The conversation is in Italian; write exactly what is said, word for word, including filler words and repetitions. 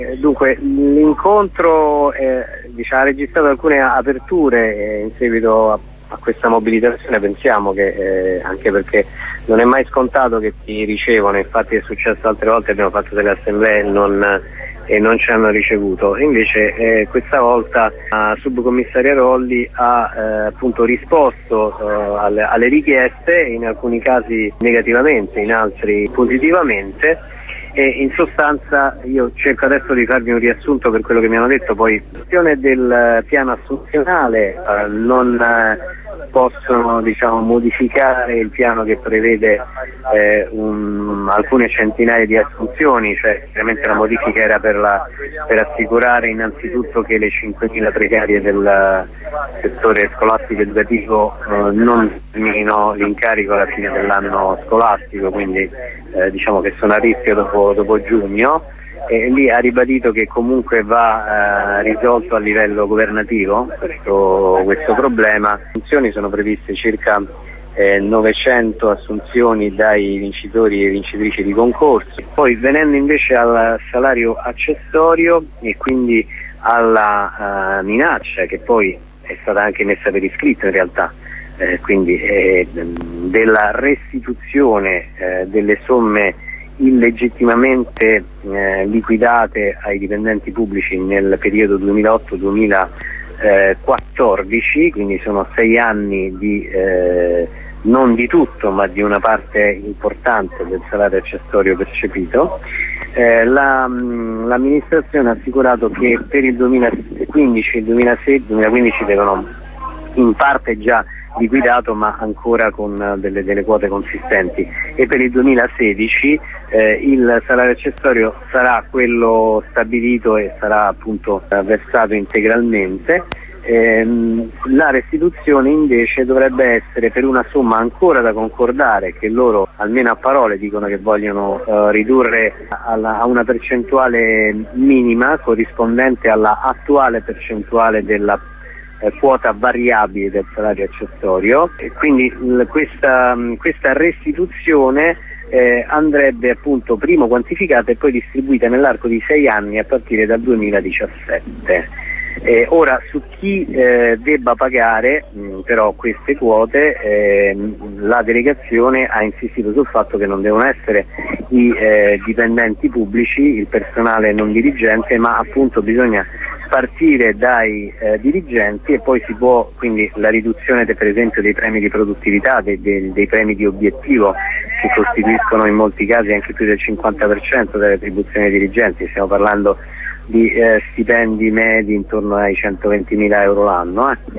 Dunque, l'incontro eh, diciamo, ha registrato alcune aperture eh, in seguito a, a questa mobilitazione. Pensiamo che, eh, anche perché non è mai scontato che ti ricevono, infatti è successo altre volte, abbiamo fatto delle assemblee non, e non ci hanno ricevuto. Invece eh, questa volta la subcommissaria Rolli ha eh, appunto risposto eh, alle, alle richieste, in alcuni casi negativamente, in altri positivamente. E in sostanza io cerco adesso di farvi un riassunto per quello che mi hanno detto. Poi la questione del piano assunzionale eh, non eh, possono diciamo, modificare il piano che prevede eh, un, alcune centinaia di assunzioni, cioè chiaramente la modifica era per, la, per assicurare innanzitutto che le cinquemila precarie del settore scolastico educativo eh, non terminino l'incarico alla fine dell'anno scolastico, quindi eh, diciamo che sono a rischio dopo, dopo giugno. E lì ha ribadito che comunque va eh, risolto a livello governativo questo, questo problema. Le assunzioni sono previste circa eh, novecento assunzioni dai vincitori e vincitrici di concorsi. Poi venendo invece al salario accessorio e quindi alla uh, minaccia che poi è stata anche messa per iscritto in realtà, eh, quindi eh, della restituzione eh, delle somme illegittimamente eh, liquidate ai dipendenti pubblici nel periodo duemilaotto duemilaquattordici, quindi sono sei anni di eh, non di tutto ma di una parte importante del salario accessorio percepito. Eh, la, l'amministrazione ha assicurato che per il duemilaquindici e il duemilasedici, duemilaquindici devono in parte già liquidato ma ancora con delle, delle quote consistenti, e per il duemilasedici eh, il salario accessorio sarà quello stabilito e sarà appunto versato integralmente. Ehm, la restituzione invece dovrebbe essere per una somma ancora da concordare, che loro almeno a parole dicono che vogliono eh, ridurre alla, a una percentuale minima corrispondente alla attuale percentuale della Eh, quota variabile del salario accessorio, e quindi l- questa, mh, questa restituzione eh, andrebbe appunto primo quantificata e poi distribuita nell'arco di sei anni a partire dal duemiladiciassette. Eh, ora su chi eh, debba pagare mh, però queste quote, eh, la delegazione ha insistito sul fatto che non devono essere i eh, dipendenti pubblici, il personale non dirigente, ma appunto bisogna partire dai eh, dirigenti, e poi si può, quindi la riduzione de, per esempio dei premi di produttività, dei, dei, dei premi di obiettivo, che costituiscono in molti casi anche più del cinquanta per cento delle retribuzioni dei dirigenti. Stiamo parlando di eh, stipendi medi intorno ai centoventimila euro l'anno. Eh.